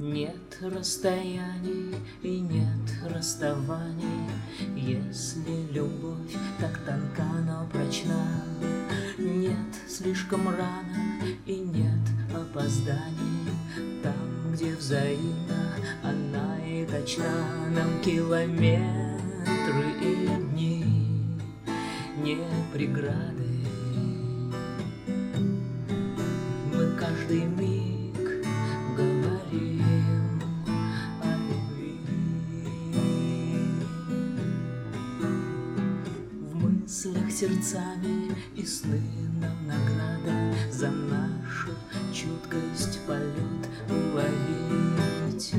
Нет расстояний и нет расставаний, если любовь так тонка, но прочна. Нет слишком рано и нет опозданий, там, где взаимно она и точна. Нам километры и дни не преграды, мы каждый миг говорим о любви. В мыслях сердцами и сны нам награда за нашу чуткость полет уловить.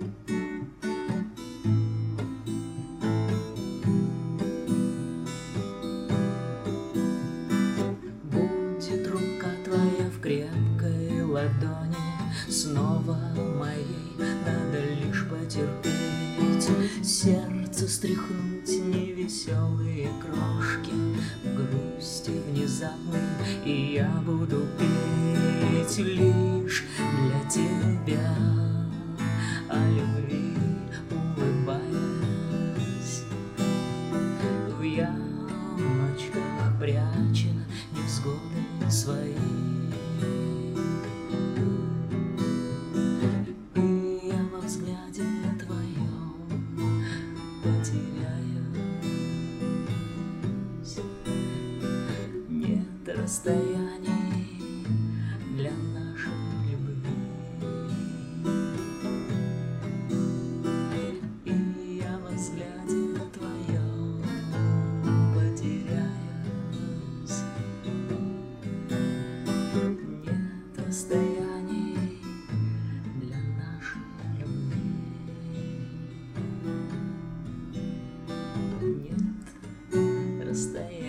Будет рука твоя в крепкой ладони, снова моей надо лишь потерпеть. Сердце стряхнуть невеселые крошки, грусти внезапной, и я буду петь лишь для тебя о любви, улыбаясь, в ямочках пряча невзгоды свои. И я во взгляде твоем потеряюсь. Нет расстояний для нашей любви, и я во взгляде твоем потеряюсь. Нет расстояний для нашей любви, нет расстояний.